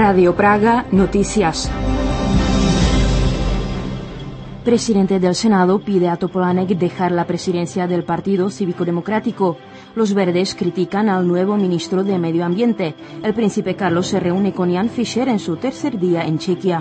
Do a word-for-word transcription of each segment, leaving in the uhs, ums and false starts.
Radio Praga, noticias. Presidente del Senado pide a Topolánek dejar la presidencia del Partido Cívico-Democrático. Los verdes critican al nuevo ministro de Medio Ambiente. El príncipe Carlos se reúne con Jan Fischer en su tercer día en Chequia.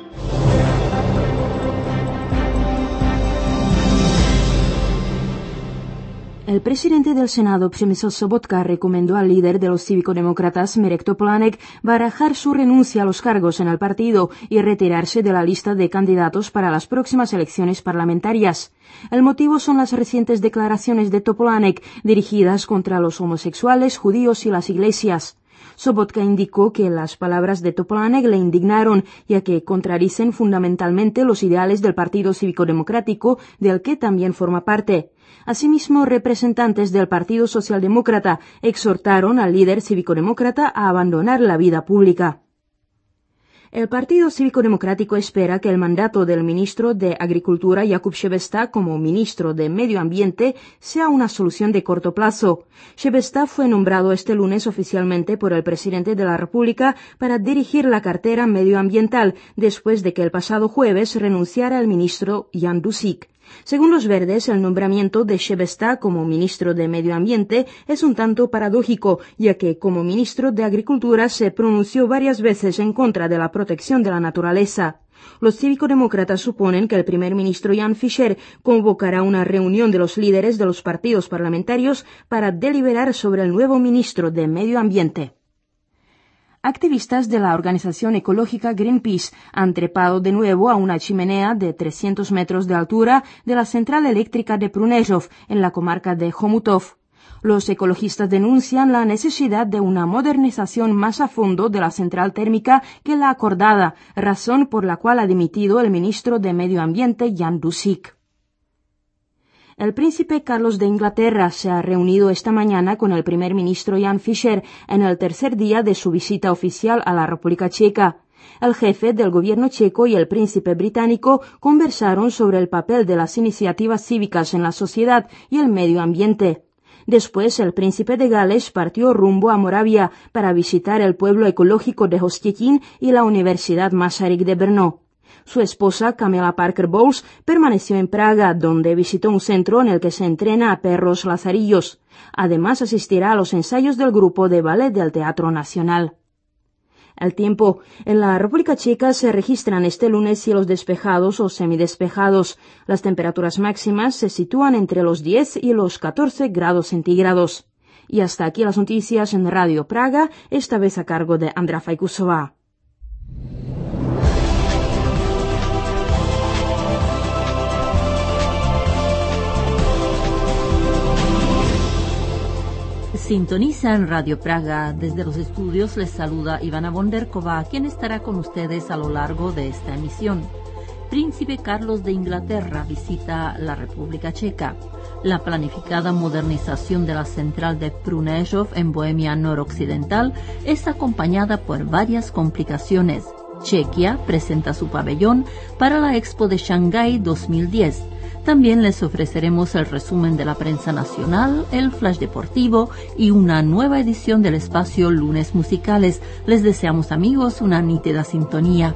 El presidente del Senado, Přemysl Sobotka, recomendó al líder de los cívico-demócratas, Mirek Topolánek, barajar su renuncia a los cargos en el partido y retirarse de la lista de candidatos para las próximas elecciones parlamentarias. El motivo son las recientes declaraciones de Topolánek dirigidas contra los homosexuales, judíos y las iglesias. Sobotka indicó que las palabras de Topolánek le indignaron, ya que contradicen fundamentalmente los ideales del Partido Cívico-Democrático, del que también forma parte. Asimismo, representantes del Partido Socialdemócrata exhortaron al líder cívico-demócrata a abandonar la vida pública. El Partido Cívico-Democrático espera que el mandato del ministro de Agricultura, Jakub Šebesta, como ministro de Medio Ambiente, sea una solución de corto plazo. Šebesta fue nombrado este lunes oficialmente por el presidente de la República para dirigir la cartera medioambiental, después de que el pasado jueves renunciara el ministro Jan Dušík. Según los verdes, el nombramiento de Šebesta como ministro de Medio Ambiente es un tanto paradójico, ya que como ministro de Agricultura se pronunció varias veces en contra de la protección de la naturaleza. Los cívico-demócratas suponen que el primer ministro Jan Fischer convocará una reunión de los líderes de los partidos parlamentarios para deliberar sobre el nuevo ministro de Medio Ambiente. Activistas de la organización ecológica Greenpeace han trepado de nuevo a una chimenea de trescientos metros de altura de la central eléctrica de Prunežov, en la comarca de Chomutov. Los ecologistas denuncian la necesidad de una modernización más a fondo de la central térmica que la acordada, razón por la cual ha dimitido el ministro de Medio Ambiente Jan Dušík. El príncipe Carlos de Inglaterra se ha reunido esta mañana con el primer ministro Jan Fischer en el tercer día de su visita oficial a la República Checa. El jefe del gobierno checo y el príncipe británico conversaron sobre el papel de las iniciativas cívicas en la sociedad y el medio ambiente. Después, el príncipe de Gales partió rumbo a Moravia para visitar el pueblo ecológico de Hostětín y la Universidad Masaryk de Brno. Su esposa, Camilla Parker Bowles, permaneció en Praga, donde visitó un centro en el que se entrena a perros lazarillos. Además, asistirá a los ensayos del grupo de ballet del Teatro Nacional. El tiempo. En la República Checa se registran este lunes cielos despejados o semidespejados. Las temperaturas máximas se sitúan entre los diez y los catorce grados centígrados. Y hasta aquí las noticias en Radio Praga, esta vez a cargo de Andrea Fajkusová. Sintoniza en Radio Praga. Desde los estudios les saluda Ivana Bonderkova, quien estará con ustedes a lo largo de esta emisión. Príncipe Carlos de Inglaterra visita la República Checa. La planificada modernización de la central de Prunežov en Bohemia noroccidental es acompañada por varias complicaciones. Chequia presenta su pabellón para la Expo de Shanghái dos mil diez. También les ofreceremos el resumen de la prensa nacional, el flash deportivo y una nueva edición del espacio Lunes Musicales. Les deseamos, amigos, una nítida sintonía.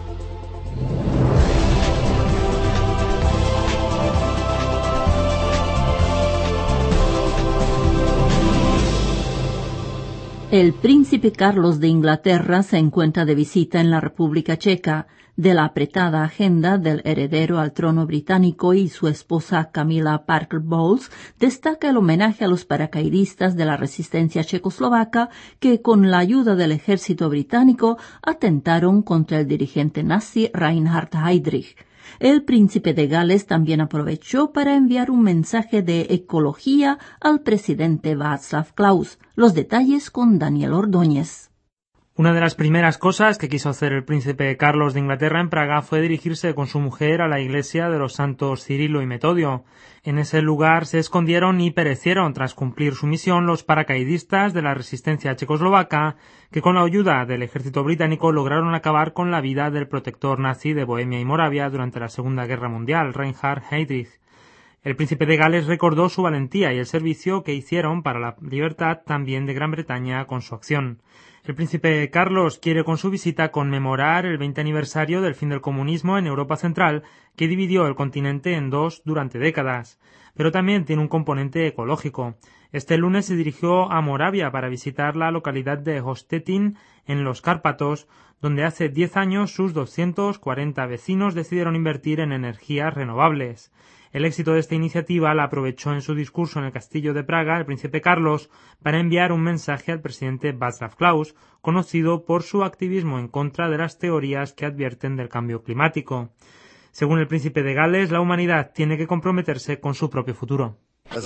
El príncipe Carlos de Inglaterra se encuentra de visita en la República Checa. De la apretada agenda del heredero al trono británico y su esposa Camilla Parker Bowles, destaca el homenaje a los paracaidistas de la resistencia checoslovaca que, con la ayuda del ejército británico, atentaron contra el dirigente nazi Reinhard Heydrich. El príncipe de Gales también aprovechó para enviar un mensaje de ecología al presidente Václav Klaus. Los detalles con Daniel Ordóñez. Una de las primeras cosas que quiso hacer el príncipe Carlos de Inglaterra en Praga fue dirigirse con su mujer a la iglesia de los santos Cirilo y Metodio. En ese lugar se escondieron y perecieron tras cumplir su misión los paracaidistas de la resistencia checoslovaca que con la ayuda del ejército británico lograron acabar con la vida del protector nazi de Bohemia y Moravia durante la Segunda Guerra Mundial, Reinhard Heydrich. El príncipe de Gales recordó su valentía y el servicio que hicieron para la libertad también de Gran Bretaña con su acción. El príncipe Carlos quiere con su visita conmemorar el veinte aniversario del fin del comunismo en Europa Central, que dividió el continente en dos durante décadas. Pero también tiene un componente ecológico. Este lunes se dirigió a Moravia para visitar la localidad de Hostettin, en los Cárpatos, donde hace diez años sus doscientos cuarenta vecinos decidieron invertir en energías renovables. El éxito de esta iniciativa la aprovechó en su discurso en el Castillo de Praga el príncipe Carlos para enviar un mensaje al presidente Václav Klaus, conocido por su activismo en contra de las teorías que advierten del cambio climático. Según el príncipe de Gales, la humanidad tiene que comprometerse con su propio futuro.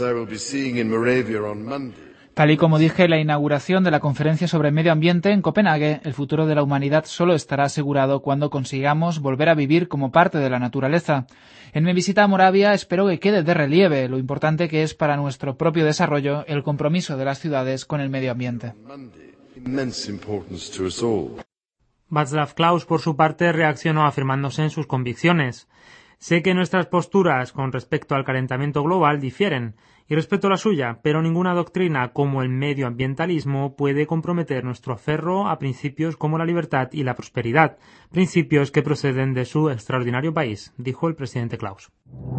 Tal y como dije en la inauguración de la conferencia sobre medio ambiente en Copenhague, el futuro de la humanidad solo estará asegurado cuando consigamos volver a vivir como parte de la naturaleza. En mi visita a Moravia espero que quede de relieve lo importante que es para nuestro propio desarrollo el compromiso de las ciudades con el medio ambiente. Václav Klaus, por su parte, reaccionó afirmándose en sus convicciones. Sé que nuestras posturas con respecto al calentamiento global difieren, y respeto la suya, pero ninguna doctrina como el medioambientalismo puede comprometer nuestro aferro a principios como la libertad y la prosperidad, principios que proceden de su extraordinario país, dijo el presidente Klaus.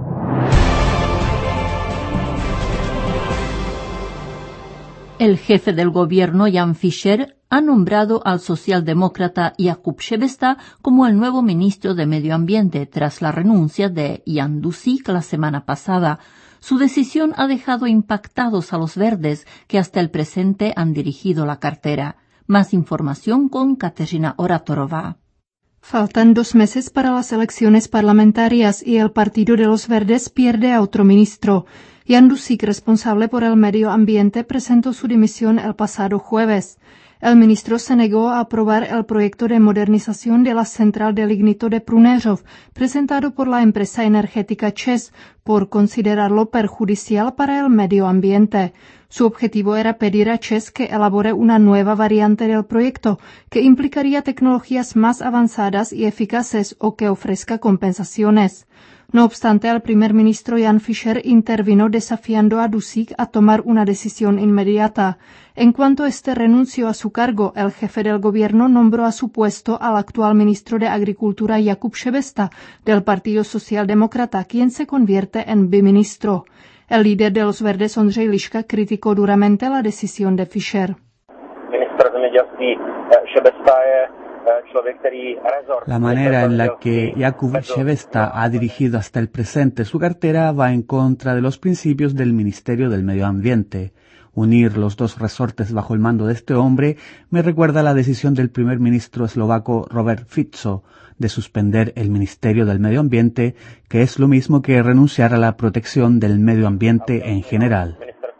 El jefe del gobierno, Jan Fischer, ha nombrado al socialdemócrata Jakub Šebesta como el nuevo ministro de Medio Ambiente tras la renuncia de Jan Dušik la semana pasada. Su decisión ha dejado impactados a los verdes, que hasta el presente han dirigido la cartera. Más información con Kateřina Oratorova. Faltan dos meses para las elecciones parlamentarias y el Partido de los Verdes pierde a otro ministro. Jan Dušik, responsable por el medio ambiente, presentó su dimisión el pasado jueves. El ministro se negó a aprobar el proyecto de modernización de la central de lignito de Pruneřov, presentado por la empresa energética ČEZ, por considerarlo perjudicial para el medio ambiente. Su objetivo era pedir a ČEZ que elabore una nueva variante del proyecto, que implicaría tecnologías más avanzadas y eficaces o que ofrezca compensaciones. No obstante, el primer ministro Jan Fischer intervino desafiando a Dušik a tomar una decisión inmediata. En cuanto éste renunció a su cargo, el jefe del gobierno nombró a su puesto al actual ministro de Agricultura Jakub Šebesta, del Partido Socialdemócrata, quien se convierte en biministro. El líder de los Verdes, Ondřej Liška, criticó duramente la decisión de Fischer. La manera en la que Jakub Šebesta ha dirigido hasta el presente su cartera va en contra de los principios del Ministerio del Medio Ambiente. Unir los dos resortes bajo el mando de este hombre me recuerda a la decisión del primer ministro eslovaco Robert Fico de suspender el Ministerio del Medio Ambiente, que es lo mismo que renunciar a la protección del medio ambiente en general.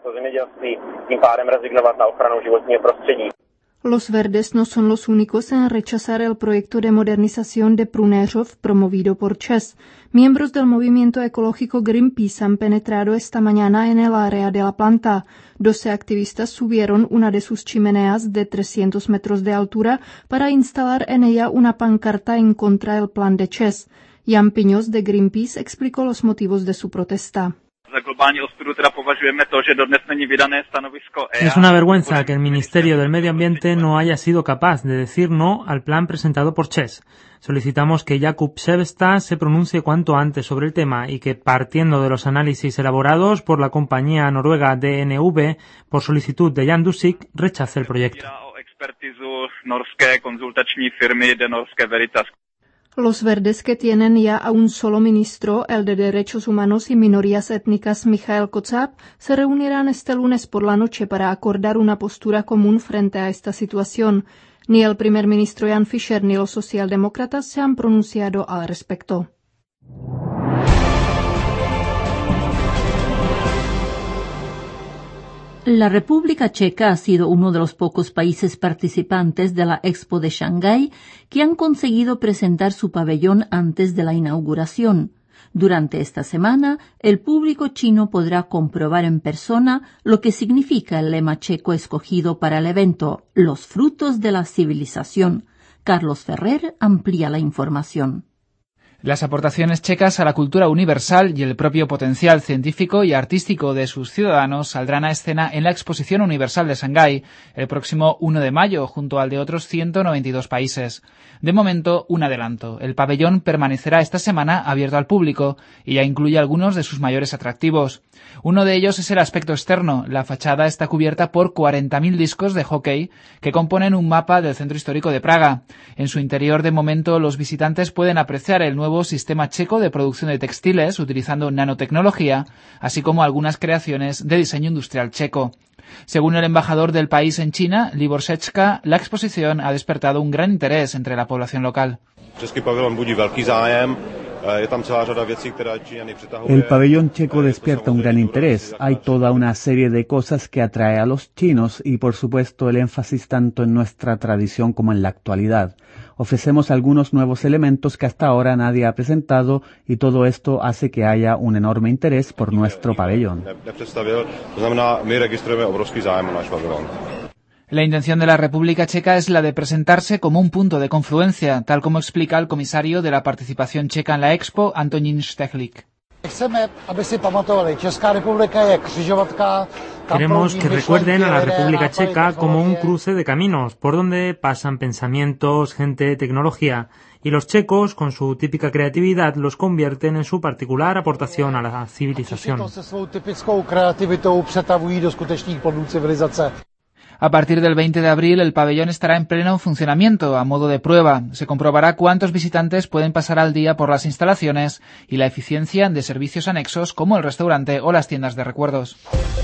Los Verdes no son los únicos en rechazar el proyecto de modernización de Pruneřov promovido por ČEZ. Miembros del movimiento ecológico Greenpeace han penetrado esta mañana en el área de la planta. Doce activistas subieron una de sus chimeneas de trescientos metros de altura para instalar en ella una pancarta en contra del plan de ČEZ. Jan Piňos de Greenpeace explicó los motivos de su protesta. Es una vergüenza que el Ministerio del Medio Ambiente no haya sido capaz de decir no al plan presentado por ČEZ. Solicitamos que Jakub Šebesta se pronuncie cuanto antes sobre el tema y que, partiendo de los análisis elaborados por la compañía noruega D N V por solicitud de Jan Dušik, rechace el proyecto. Los Verdes, que tienen ya a un solo ministro, el de Derechos Humanos y Minorías Étnicas, Michael Kocáb, se reunirán este lunes por la noche para acordar una postura común frente a esta situación. Ni el primer ministro Jan Fischer ni los socialdemócratas se han pronunciado al respecto. La República Checa ha sido uno de los pocos países participantes de la Expo de Shanghái que han conseguido presentar su pabellón antes de la inauguración. Durante esta semana, el público chino podrá comprobar en persona lo que significa el lema checo escogido para el evento, los frutos de la civilización. Carlos Ferrer amplía la información. Las aportaciones checas a la cultura universal y el propio potencial científico y artístico de sus ciudadanos saldrán a escena en la Exposición Universal de Shanghái el próximo uno de mayo, junto al de otros ciento noventa y dos países. De momento, un adelanto. El pabellón permanecerá esta semana abierto al público y ya incluye algunos de sus mayores atractivos. Uno de ellos es el aspecto externo. La fachada está cubierta por cuarenta mil discos de hockey que componen un mapa del centro histórico de Praga. En su interior, de momento, los visitantes pueden apreciar el nuevo sistema checo de producción de textiles utilizando nanotecnología, así como algunas creaciones de diseño industrial checo. Según el embajador del país en China, Libor Sečka, la exposición ha despertado un gran interés entre la población local. El pabellón checo despierta un gran interés. Hay toda una serie de cosas que atrae a los chinos y, por supuesto, el énfasis tanto en nuestra tradición como en la actualidad. Ofrecemos algunos nuevos elementos que hasta ahora nadie ha presentado y todo esto hace que haya un enorme interés por nuestro pabellón. La intención de la República Checa es la de presentarse como un punto de confluencia, tal como explica el comisario de la participación checa en la Expo, Antonín Štehlik. Queremos que recuerden a la República Checa como un cruce de caminos, por donde pasan pensamientos, gente, tecnología, y los checos, con su típica creatividad, los convierten en su particular aportación a la civilización. A partir del veinte de abril, el pabellón estará en pleno funcionamiento, a modo de prueba. Se comprobará cuántos visitantes pueden pasar al día por las instalaciones y la eficiencia de servicios anexos como el restaurante o las tiendas de recuerdos.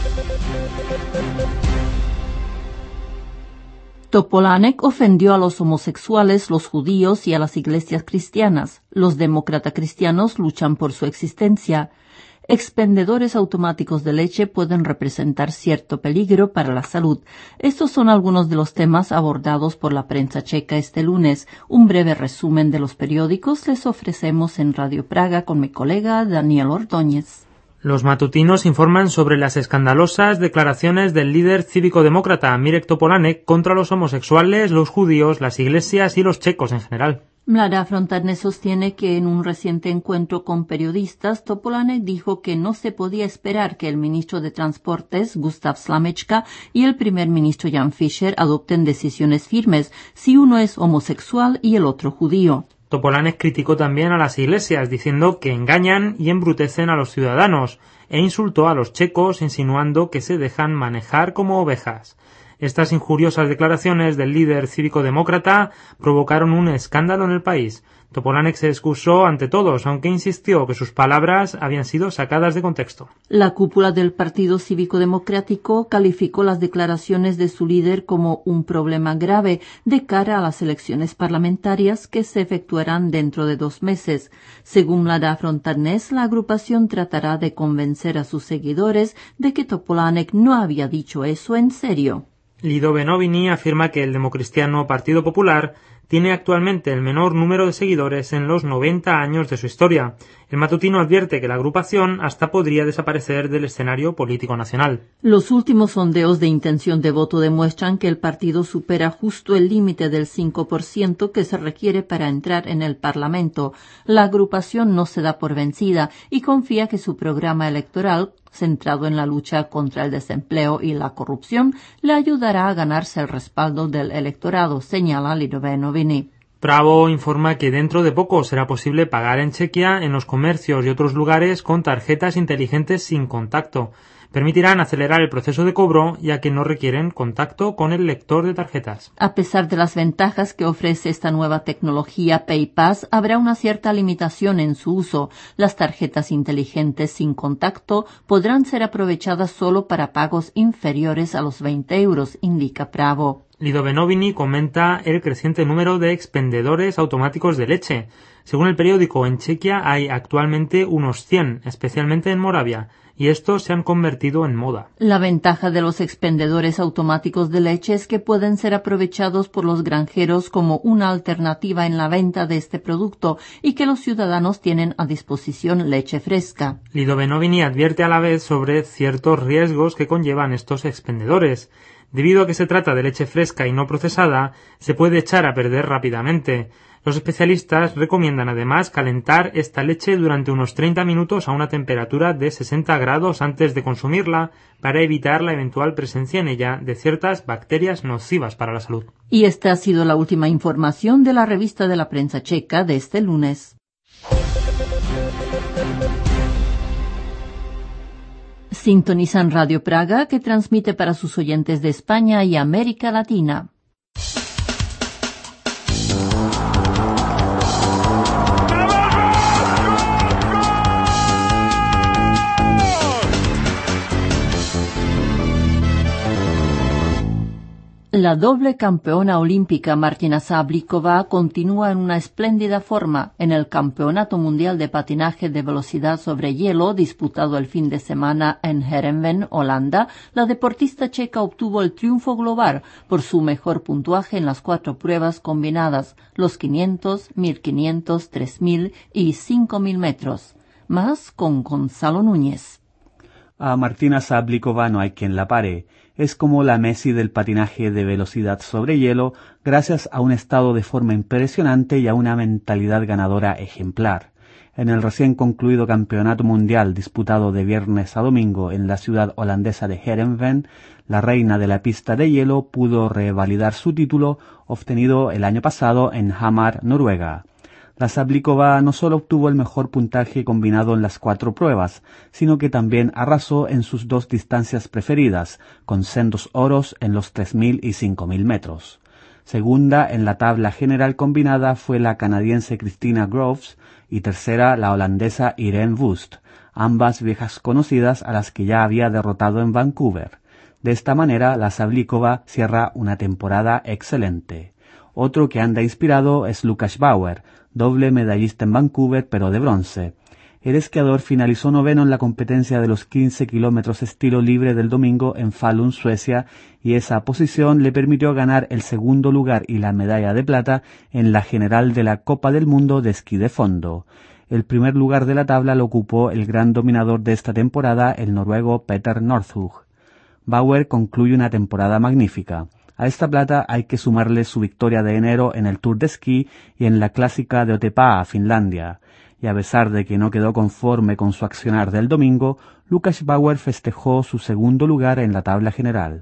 Topolánek ofendió a los homosexuales, los judíos y a las iglesias cristianas. Los demócratas cristianos luchan por su existencia. Expendedores automáticos de leche pueden representar cierto peligro para la salud. Estos son algunos de los temas abordados por la prensa checa este lunes. Un breve resumen de los periódicos les ofrecemos en Radio Praga con mi colega Daniel Ordóñez. Los matutinos informan sobre las escandalosas declaraciones del líder cívico-demócrata Mirek Topolánek contra los homosexuales, los judíos, las iglesias y los checos en general. Mlada Frontarne sostiene que en un reciente encuentro con periodistas, Topolánek dijo que no se podía esperar que el ministro de Transportes, Gustav Slamečka, y el primer ministro Jan Fischer adopten decisiones firmes si uno es homosexual y el otro judío. Topolánek criticó también a las iglesias, diciendo que engañan y embrutecen a los ciudadanos, e insultó a los checos, insinuando que se dejan manejar como ovejas. Estas injuriosas declaraciones del líder cívico-demócrata provocaron un escándalo en el país. Topolánek se excusó ante todos, aunque insistió que sus palabras habían sido sacadas de contexto. La cúpula del Partido Cívico-Democrático calificó las declaraciones de su líder como un problema grave de cara a las elecciones parlamentarias que se efectuarán dentro de dos meses. Según Mlada Frontarnes, la agrupación tratará de convencer a sus seguidores de que Topolánek no había dicho eso en serio. Lido Benovini afirma que el democristiano Partido Popular tiene actualmente el menor número de seguidores en los noventa años de su historia. El matutino advierte que la agrupación hasta podría desaparecer del escenario político nacional. Los últimos sondeos de intención de voto demuestran que el partido supera justo el límite del cinco por ciento que se requiere para entrar en el Parlamento. La agrupación no se da por vencida y confía que su programa electoral, centrado en la lucha contra el desempleo y la corrupción, le ayudará a ganarse el respaldo del electorado, señala Lido Benovini. Pravo informa que dentro de poco será posible pagar en Chequia en los comercios y otros lugares con tarjetas inteligentes sin contacto. Permitirán acelerar el proceso de cobro, ya que no requieren contacto con el lector de tarjetas. A pesar de las ventajas que ofrece esta nueva tecnología PayPass, habrá una cierta limitación en su uso. Las tarjetas inteligentes sin contacto podrán ser aprovechadas solo para pagos inferiores a los veinte euros, indica Pravo. Lido Benovini comenta el creciente número de expendedores automáticos de leche. Según el periódico, en Chequia hay actualmente unos cien, especialmente en Moravia, y estos se han convertido en moda. La ventaja de los expendedores automáticos de leche es que pueden ser aprovechados por los granjeros como una alternativa en la venta de este producto y que los ciudadanos tienen a disposición leche fresca. Lido Benovini advierte a la vez sobre ciertos riesgos que conllevan estos expendedores. Debido a que se trata de leche fresca y no procesada, se puede echar a perder rápidamente. Los especialistas recomiendan además calentar esta leche durante unos treinta minutos a una temperatura de sesenta grados antes de consumirla para evitar la eventual presencia en ella de ciertas bacterias nocivas para la salud. Y esta ha sido la última información de la revista de la prensa checa de este lunes. Sintonizan Radio Praga, que transmite para sus oyentes de España y América Latina. La doble campeona olímpica Martina Sablikova continúa en una espléndida forma. En el Campeonato Mundial de Patinaje de Velocidad sobre Hielo, disputado el fin de semana en Heerenveen, Holanda, la deportista checa obtuvo el triunfo global por su mejor puntuaje en las cuatro pruebas combinadas, los quinientos, mil quinientos, tres mil y cinco mil metros. Más con Gonzalo Núñez. A Martina Sablikova no hay quien la pare. Es como la Messi del patinaje de velocidad sobre hielo, gracias a un estado de forma impresionante y a una mentalidad ganadora ejemplar. En el recién concluido Campeonato Mundial disputado de viernes a domingo en la ciudad holandesa de Heerenveen, la reina de la pista de hielo pudo revalidar su título obtenido el año pasado en Hamar, Noruega. La Sablikova no solo obtuvo el mejor puntaje combinado en las cuatro pruebas, sino que también arrasó en sus dos distancias preferidas, con sendos oros en los tres mil y cinco mil metros. Segunda en la tabla general combinada fue la canadiense Christina Groves y tercera la holandesa Irene Wust, ambas viejas conocidas a las que ya había derrotado en Vancouver. De esta manera, la Sablikova cierra una temporada excelente. Otro que anda inspirado es Lukas Bauer, doble medallista en Vancouver pero de bronce. El esquiador finalizó noveno en la competencia de los quince kilómetros estilo libre del domingo en Falun, Suecia, y esa posición le permitió ganar el segundo lugar y la medalla de plata en la general de la Copa del Mundo de esquí de fondo. El primer lugar de la tabla lo ocupó el gran dominador de esta temporada, el noruego Petter Northug. Bauer concluye una temporada magnífica. A esta plata hay que sumarle su victoria de enero en el Tour de Esquí y en la clásica de Otepää, Finlandia. Y a pesar de que no quedó conforme con su accionar del domingo, Lukas Bauer festejó su segundo lugar en la tabla general.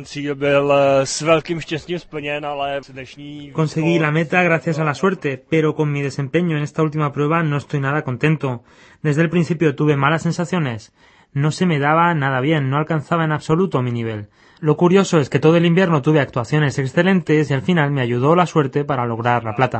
Conseguí la meta gracias a la suerte, pero con mi desempeño en esta última prueba no estoy nada contento. Desde el principio tuve malas sensaciones. No se me daba nada bien, no alcanzaba en absoluto mi nivel. Lo curioso es que todo el invierno tuve actuaciones excelentes y al final me ayudó la suerte para lograr la plata.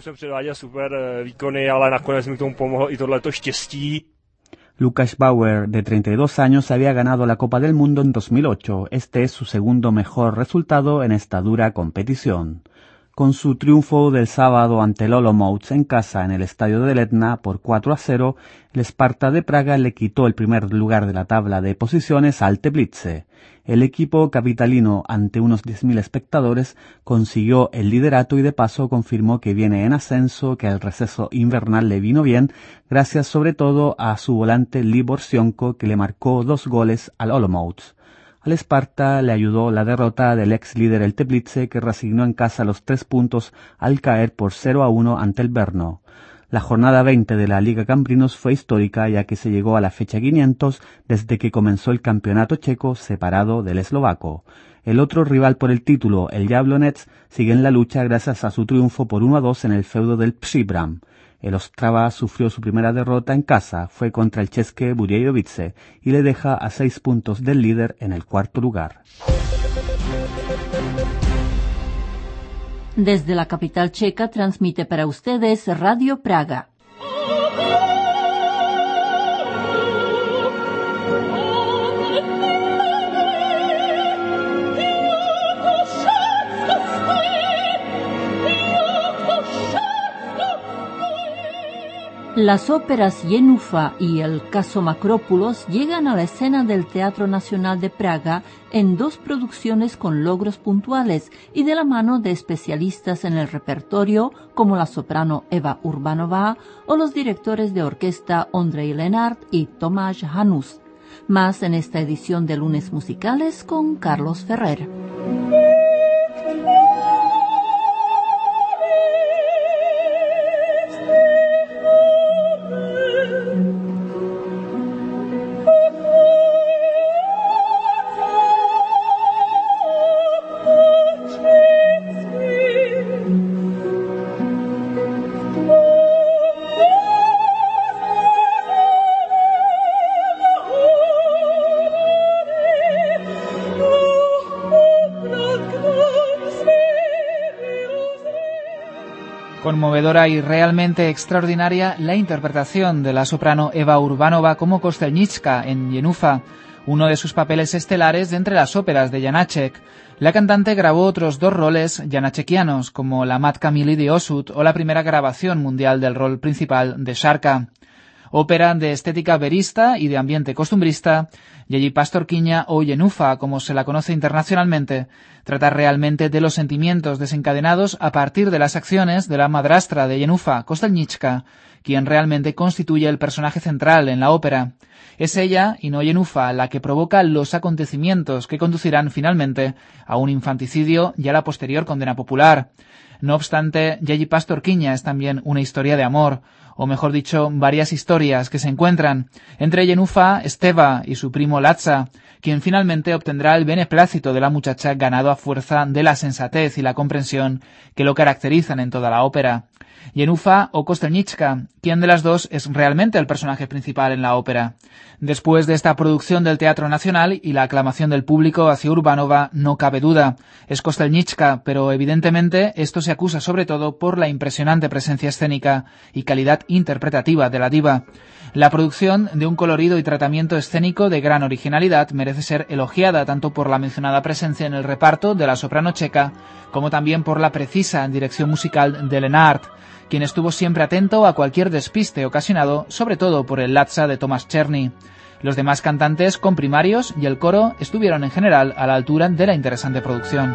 Lukas Bauer, de treinta y dos años, había ganado la Copa del Mundo en dos mil ocho. Este es su segundo mejor resultado en esta dura competición. Con su triunfo del sábado ante el Olomouc en casa en el estadio del Etna por cuatro a cero, el Sparta de Praga le quitó el primer lugar de la tabla de posiciones al Teplice. El equipo capitalino, ante unos diez mil espectadores, consiguió el liderato y de paso confirmó que viene en ascenso, que el receso invernal le vino bien, gracias sobre todo a su volante Libor Sionko, que le marcó dos goles al Olomouc. Al Sparta le ayudó la derrota del ex líder el Teplice, que resignó en casa los tres puntos al caer por cero a uno ante el Brno. La jornada veinte de la Liga Cambrinos fue histórica, ya que se llegó a la fecha quinientos desde que comenzó el campeonato checo separado del eslovaco. El otro rival por el título, el Jablonec, sigue en la lucha gracias a su triunfo por uno a dos en el feudo del Příbram. El Ostrava sufrió su primera derrota en casa, fue contra el České Budějovice y le deja a seis puntos del líder en el cuarto lugar. Desde la capital checa transmite para ustedes Radio Praga. Las óperas Jenufa y el caso Macrópulos llegan a la escena del Teatro Nacional de Praga en dos producciones con logros puntuales y de la mano de especialistas en el repertorio como la soprano Eva Urbanova o los directores de orquesta Ondřej Lenart y Tomáš Hanus. Más en esta edición de Lunes Musicales con Carlos Ferrer. Conmovedora y realmente extraordinaria la interpretación de la soprano Eva Urbanova como Kostelnička en Jenufa, uno de sus papeles estelares de entre las óperas de Janáček. La cantante grabó otros dos roles janachekianos, como la Matka Mili de Osut o la primera grabación mundial del rol principal de Šarka. Ópera de estética verista y de ambiente costumbrista, Její Pastorkyňa o Jenufa, como se la conoce internacionalmente, trata realmente de los sentimientos desencadenados a partir de las acciones de la madrastra de Jenufa, Kostelnička, quien realmente constituye el personaje central en la ópera. Es ella, y no Jenufa, la que provoca los acontecimientos que conducirán finalmente a un infanticidio y a la posterior condena popular. No obstante, Její Pastorkyňa es también una historia de amor, o mejor dicho, varias historias que se encuentran entre Jenufa, Steva y su primo Latza, quien finalmente obtendrá el beneplácito de la muchacha ganado a fuerza de la sensatez y la comprensión que lo caracterizan en toda la ópera. Jenufa o Kostelnička, ¿quién de las dos es realmente el personaje principal en la ópera? Después de esta producción del Teatro Nacional y la aclamación del público hacia Urbanova, no cabe duda. Es Kostelnička, pero evidentemente esto se acusa sobre todo por la impresionante presencia escénica y calidad interpretativa de la diva. La producción, de un colorido y tratamiento escénico de gran originalidad, merece ser elogiada tanto por la mencionada presencia en el reparto de la soprano checa, como también por la precisa dirección musical de Lenart, quien estuvo siempre atento a cualquier despiste ocasionado, sobre todo por el Latza de Tomáš Černý. Los demás cantantes comprimarios y el coro estuvieron en general a la altura de la interesante producción.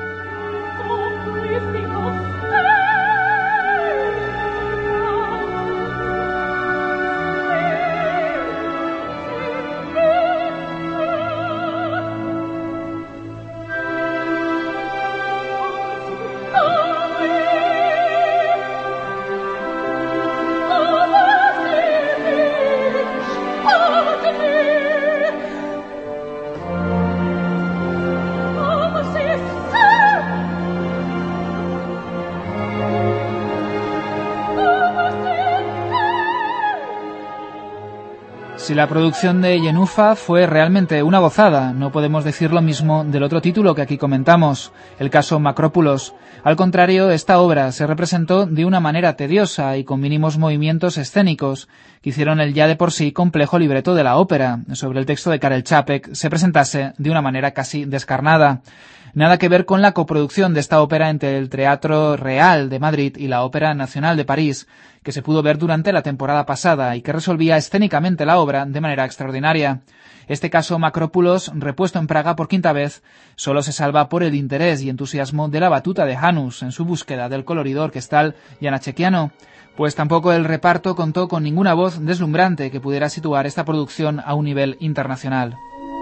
Si la producción de Jenufa fue realmente una gozada, no podemos decir lo mismo del otro título que aquí comentamos, el caso Macrópulos. Al contrario, esta obra se representó de una manera tediosa y con mínimos movimientos escénicos, que hicieron el ya de por sí complejo libreto de la ópera, sobre el texto de Karel Čapek, se presentase de una manera casi descarnada. Nada que ver con la coproducción de esta ópera entre el Teatro Real de Madrid y la Ópera Nacional de París, que se pudo ver durante la temporada pasada y que resolvía escénicamente la obra de manera extraordinaria. Este caso Macrópulos, repuesto en Praga por quinta vez, solo se salva por el interés y entusiasmo de la batuta de Janus en su búsqueda del colorido orquestal janachekiano, pues tampoco el reparto contó con ninguna voz deslumbrante que pudiera situar esta producción a un nivel internacional.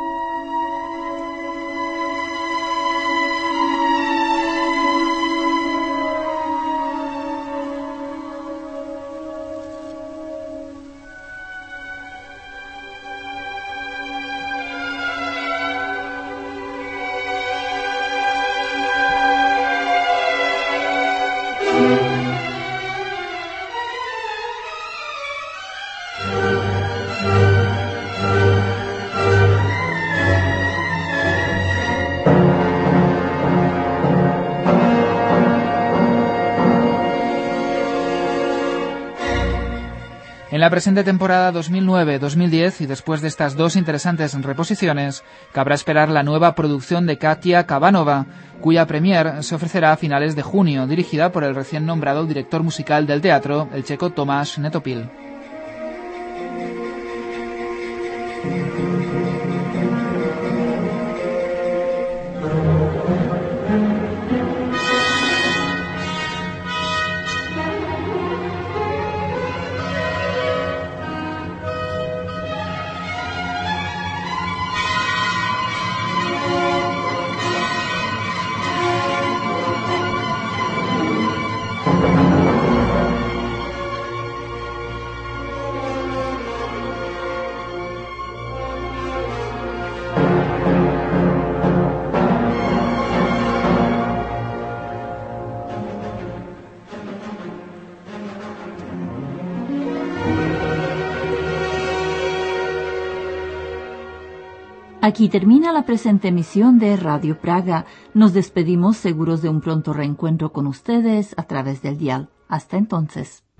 En la presente temporada dos mil nueve dos mil diez y después de estas dos interesantes reposiciones, cabrá esperar la nueva producción de Katia Kabanova, cuya premier se ofrecerá a finales de junio, dirigida por el recién nombrado director musical del teatro, el checo Tomáš Netopil. Aquí termina la presente emisión de Radio Praga. Nos despedimos seguros de un pronto reencuentro con ustedes a través del dial. Hasta entonces.